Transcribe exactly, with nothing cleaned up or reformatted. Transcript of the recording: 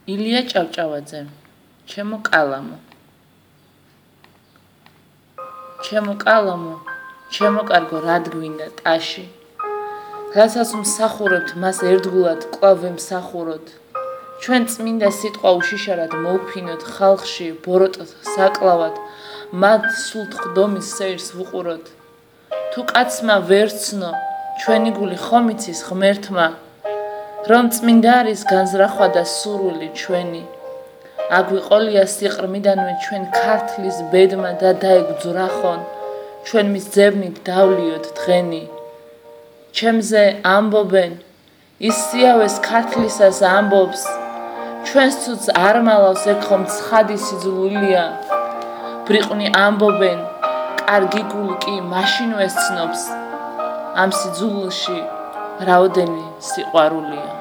ილია ჭავჭავაძე ჩემო კალამო ჩემო კალამო ჩემო კარგო რად გვინდა ტაში რასაც მსახურებთ მას ერთგულად კვლავ ვემსახუროთ ჩვენ წმინდა სიტყვა უშიშარად მოვფინოთ ხალხში ბოროტთ საკლავად მათ სულ ხდომის სეირს ვუყუროთ თუ კაცმა ვერცნო ჩვენი გული ხომ იცის ღმერთმა რომ წმინდა არის განზრახვა და სურვილი ჩვენი აგვიყოლია სიყრმიდანვე ჩვენ ქართლის ბედმა და დაეგძვრახონ ჩვენ მის ძებნით დავლიოთ დღენი ჩემზე ამბობენ ის სიავეს ქართლისას ამბობს ჩვენს ცუდს არ მალავს ეგ ხომ ცხადი სიძულვილია ბრიყვნი ამბობენ კარგი გული კი მაშინვე სცნობს ამ სიძულვილში რაოდენი სიყვარულია